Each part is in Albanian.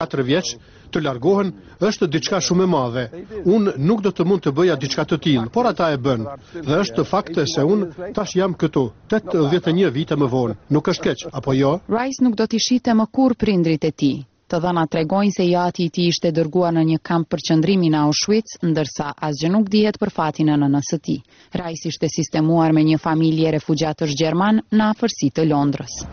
4 vjeç të largohen është diçka shumë e madhe. Unë nuk do të mund të bëja diçka të tillë, por ata e bën. Dhe është fakt se unë tash jam këtu, 81 vite më vonë. Nuk është keq, apo jo? Rice nuk do t'i shite më kur prindrit e tij. Të dhënat tregojnë se jati i tij ishte dërguar në një kamp përqendrimi në Auschwitz, ndërsa asgjë nuk dihet për fatin e nënës së tij. Rice ishte sistemuar me një familje refugjatësh gjerman në afërsi të Londrës.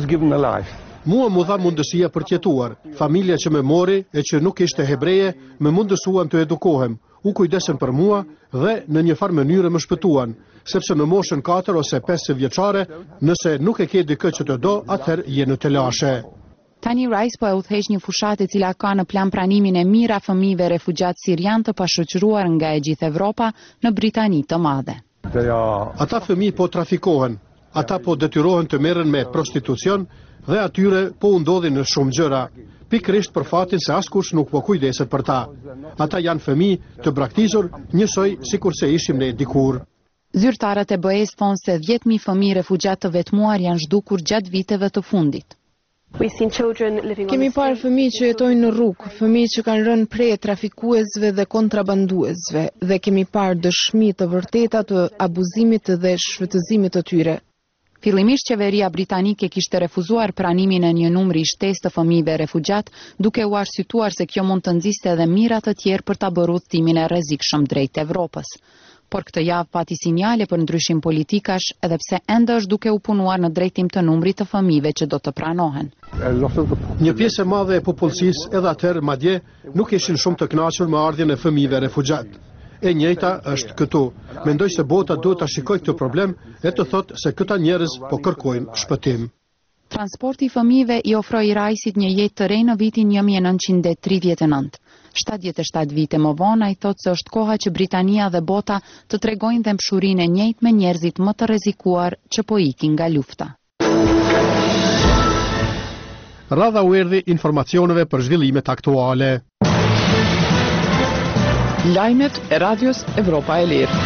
Mua mu dha mundësia për tjetuar. Familja që me mori e që nuk ishte hebreje, me mundësuan të edukohem. U kujdesen për mua dhe në një farë mënyrë më shpëtuan, sepse në moshën 4 ose 5 vjeçare, nëse nuk e ke dikë që të do, atëherë je në telashe. Tani Rice po e udhëheq një fushatë e cila ka në plan pranimin e mira fëmijëve refugjatë sirian të pashoqëruar nga e gjithë Evropa në Britani të Madhe. Ata fëmijë po trafikohen, ata po detyrohen të merren me prostitucion dhe atyre po u ndodhin në shumë gjëra, pikërisht për fatin se askush nuk po kujdeset për ta. Ata janë fëmijë të braktisur, njësoj sikur se ishim ne dikur. Zyrtarët e BE-s thonë se 10.000 fëmijë refugjatë të vetmuar janë zhdukur gjatë viteve të fundit. Kemi parë fëmijë që jetojnë në rrugë, fëmijë që kanë rënë prej trafikuesve dhe kontrabanduesve, dhe kemi parë dëshmi të vërteta të abuzimit dhe shfrytëzimit të tyre. Fillimisht qeveria britanike kishte refuzuar pranimin e një numri i shtesë të fëmijëve refugjat, duke u arsyetuar se kjo mund të nxiste edhe mira të tjerë për ta bërë udhëtimin e rrezikshëm drejt Evropës. Por këtë javë pati sinjale për ndryshim politikash, edhe pse ende është duke u punuar në drejtim të numrit të fëmijëve që do të pranohen. Një pjesë e madhe e popullsisë edhe atëherë madje nuk ishin shumë të kënaqur me ardhjën e fëmijëve refugjat. E njëjta është këtu. Mendoj se bota duhet ta shikojë këtë problem e të thotë se këta njerëz po kërkojnë shpëtim. Transporti i fëmijëve i ofroi Rajsit një jetë të re në vitin 1939. 77 vite më vonë, ai thotë se është koha që Britania dhe bota të tregojnë dëmshurinë e njëjtë me njerëzit më të rrezikuar që po ikin nga lufta. Radha u erdhi informacioneve për zhvillimet aktuale. Lajmet e Radios Evropa e Lirë.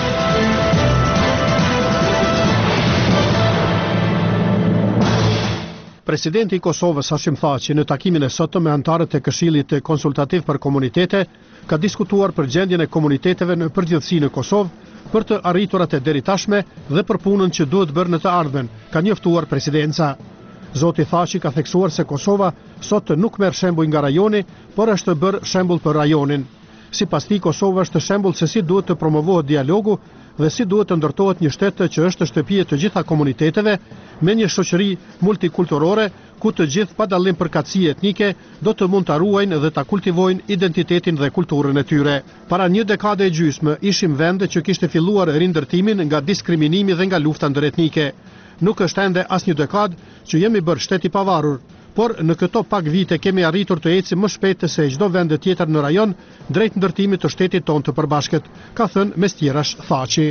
Presidenti i Kosovës Hashim Thaçi në takimin e sotëm me anëtarët e Këshillit Konsultativ për Komunitete ka diskutuar për gjendjen e komuniteteve në përgjithësi në Kosovë për të arriturat e deri tashme dhe për punën që duhet bërë në të ardhmen, ka njoftuar presidenca. Zoti Thaçi ka theksuar se Kosova sot nuk merr shembull nga rajoni, por është bërë shembull për rajonin. Sipas tij, Kosova është shembull se si duhet të promovohet dialogu dhe si duhet të ndërtohet një shtet që është shtëpi e të gjitha komuniteteve, me një shoqëri multikulturore ku të gjithë pa dallim përkatësi etnike do të mund ta ruajnë dhe ta kultivojnë identitetin dhe kulturën e tyre. Para një dekade e gjysmë ishim vend që kishte filluar rindërtimin nga diskriminimi dhe nga lufta ndëretnike. Nuk është ende as një dekadë që jemi bërë shtet i pavarur, por në këto pak vite kemi arritur të ecim më shpejt se çdo vend tjetër në rajon drejt ndërtimit të shtetit tonë të përbashkët, ka thënë mes tjerash Thaçi.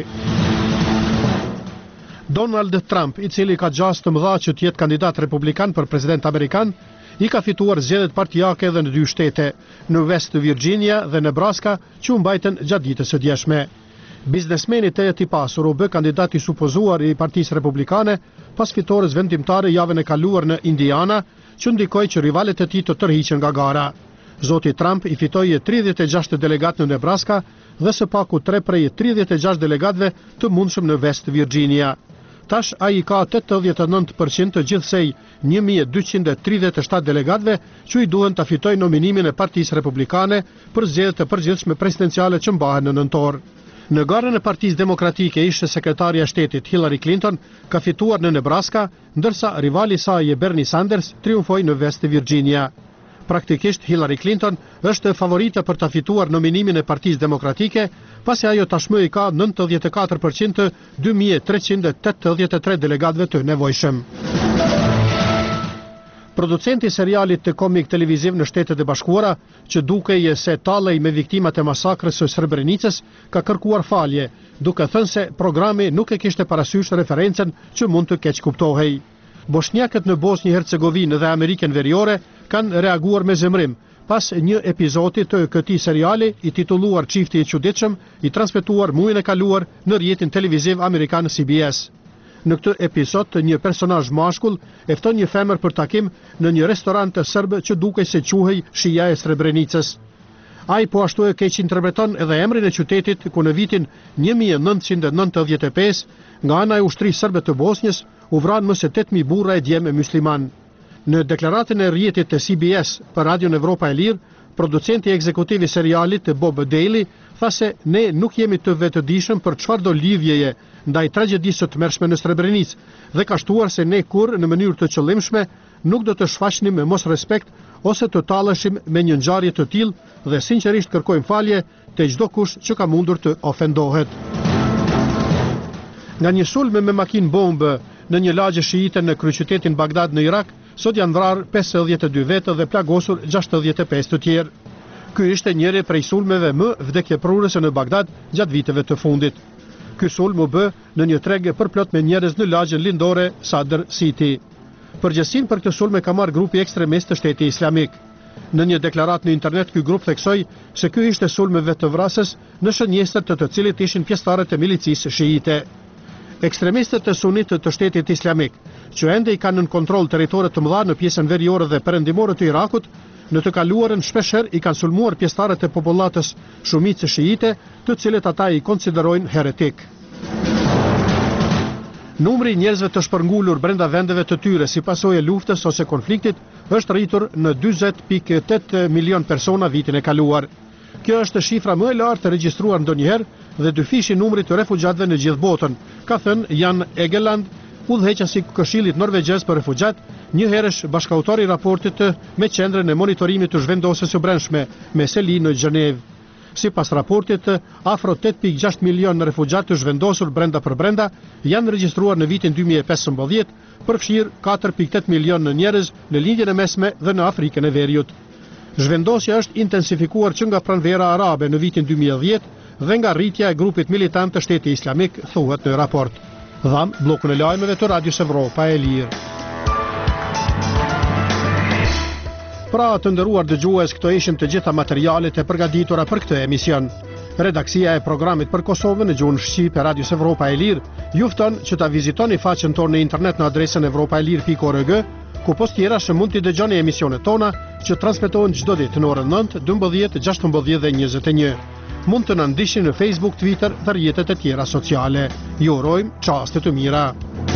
Donald Trump, i cili ka gjasë të mëdha që të jetë kandidat republikan për president amerikan, i ka fituar zgjedhjet partijake edhe në 2 shtete, në West Virginia dhe Nebraska, që u mbajtën gjatë ditës së djeshme. Biznesmeni i pasur u bë kandidat i supozuar i Partisë Republikane pas fitores vendimtare javën e kaluar në Indiana, që ndikoi që rivalet e tij të tërhiqen nga gara. Zoti Trump i fitoi 36 delegat në Nebraska dhe së paku 3 prej 36 delegatëve të mundshëm në West Virginia. Tash ai ka 89% të gjithsej 1237 delegatëve që i duhen ta fitojnë nominimin e Partisë Republikane për zgjedhjet e përgjithshme presidenciale që mbahen në nëntor. Në garën e Partisë Demokratike ishte sekretarja e shtetit Hillary Clinton ka fituar në Nebraska, ndërsa rivali i saj Bernie Sanders triumfoi në West Virginia. Praktikisht Hillary Clinton është favorita për ta fituar nominimin e Partisë Demokratike, pasi ajo tashmë i ka 94% të 2383 delegatëve të nevojshëm. Producenti i serialit të komik televiziv në Shtetet e Bashkuara, që dukej se tallej me viktimat e masakrës së Srebrenicës, ka kërkuar falje, duke thënë se programi nuk e kishte parasysh referencën që mund të keq kuptohej. Bosnjakët në Bosnjë-Hercegovinë dhe Amerikën Veriore kanë reaguar me zemrim pas një epizodi të këtij seriali i titulluar Çifti i çuditshëm, i transmetuar muajin e kaluar në rrjetin televiziv amerikan CBS. Në këtë episod, një personazh mashkull e fton një femër për takim në një restorant serb që dukej se quhej Shija e Srebrenicës. Ai po ashtu e keq interpreton edhe emrin e qytetit ku në vitin 1995 nga ana e ushtrisë serbe të Bosnjës u vranë më se 8000 burra e djemë musliman. Në deklaratën e rrjetit të CBS për Radion Evropa e Lirë, producenti ekzekutiv i serialit Bob Daly tha se ne nuk jemi të vetëdijshëm për çfarëdo lidhjeje ndaj tragjedisë të tmerrshme në Srebrenicë dhe ka shtuar se ne kurrë në mënyrë të qëllimshme nuk do të shfaqnim me mos respekt ose të talleshim me një ngjarje të tillë dhe sinqerisht kërkojmë falje te çdo kush që ka mundur të ofendohet. Nga një sulm me makinë bombë në një lagje shiite në kryeqytetin Bagdad në Irak, sot janë vrarë 52 vetë dhe plagosur 65 të tjerë. Ky ishte njëri prej sulmeve më vdekjeprurëse në Bagdad gjatë viteve të fundit. Ky sulm u bë në një treg përplot me njerëz në lagjen lindore Sadr City. Përgjegjësinë për këtë sulm e ka marrë grupi ekstremist të Shtetit Islamik. Në një deklaratë në internet ky grup theksoi se ky ishte sulm vetëvrasës në shënjestër të cilit ishin pjesëtarët e milicisë shiite. Ekstremistët e sunit të Shtetit Islamik, që ende i kanë në kontroll territore të mëdha në pjesën veriore dhe perëndimore të Irakut, në të kaluarën shpeshherë i kanë sulmuar pjesëtarët e popullatës shumicë shiite, të cilët ata i konsiderojnë heretik. Numri i njerëzve të shpërngulur brenda vendeve të tyre si pasojë e luftës ose konfliktit është rritur në 40.8 milion persona vitin e kaluar. Kjo është shifra më e lartë regjistruar ndonjëherë dhe dyfishi numrit të refugjatëve në gjithë botën, ka thënë Jan Egeland, udhëheqësi i Këshillit Norvegjez për Refugjat, një herësh bashkautor i raportit me qendrën e monitorimit të zhvendosjes së brendshme me seli në Gjenevë. Sipas raportit, afro 8.6 milion refugjat të zhvendosur brenda për brenda janë regjistruar në vitin 2015, përfshirë 4.8 milion njerëz në lindjen e mesme dhe në Afrikën e Veriut. Zhvendosja është intensifikuar që nga pranvera arabe në vitin 2010 dhe nga rritja e grupit militant të Shtetit Islamik, thuhet në raport. Dham bllokun e lajmeve të Radios Evropa e Lirë. Pra të nderuar dëgjues, këto ishin të gjitha materialet e përgatitura për këtë emision. Redaksia e programit për Kosovën në gjuhën shqipe e Radios Evropa e Lirë ju fton që ta vizitoni faqen tonë në internet në adresën evropaelir.org, ku post tjera që mund t'i dëgjoni emisionet tona që transmetohen çdo ditë në orën 9, 12, 16 dhe 21. Mund të na ndiqni në Facebook, Twitter dhe rrjetet e tjera sociale. Ju urojmë çaste të mira.